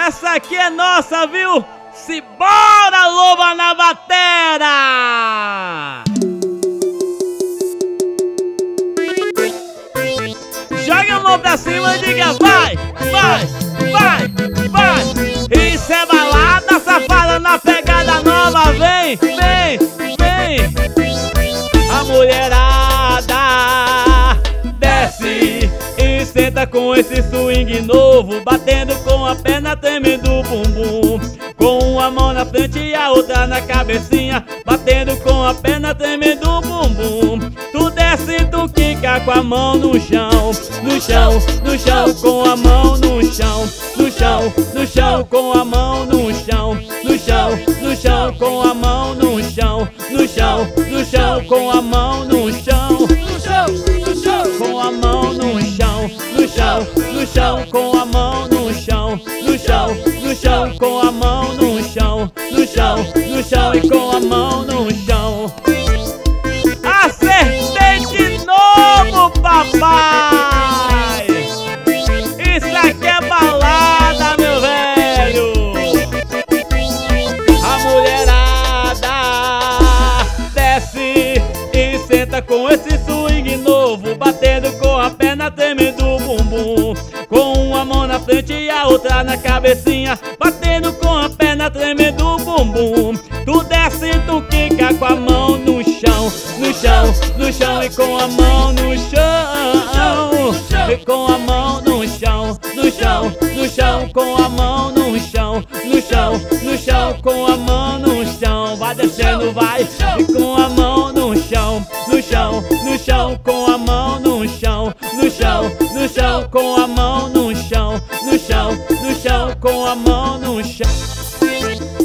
Essa aqui é nossa, viu? Simbora, loba na batera! Joga a mão pra cima e diga vai, vai, vai, vai. Isso é balada, safada na pegada nova. Vem, vem, vem. A mulherada desce e senta com esse swing novo, batendo com a perna, tremendo o bumbum, com uma mão na frente e a outra na cabecinha, batendo com a perna, tremendo o bumbum. Tu desce, tu quica com a mão no chão, no chão, no chão, com a mão no chão, no chão, no chão, com a mão no chão, no chão, no chão, com a mão no chão, no chão, no chão, com a mão no chão, no chão, no chão, com a mão no chão, no chão, no chão, com a mão no chão, no chão, no chão, com a mão no chão, no chão, no chão e com a mão no chão. Acertei de novo, papai! Isso aqui é balada, meu velho! A mulherada desce e senta com esse swing novo, batendo com a perna, tremendo o bumbum, com uma mão na frente e a outra na cabecinha, batendo com a perna, tremendo o bumbum. Tu desce, tu quica com a mão no chão, no chão, no chão e com a mão no chão, e com a mão no chão, no chão, no chão, com a mão no chão, no chão, no chão, com a mão no chão. Vai descendo, vai, e com a mão no chão, no chão, no chão, com a mão no chão, no chão, no chão, com a mão no chão, no chão, no chão, com a mão no chão.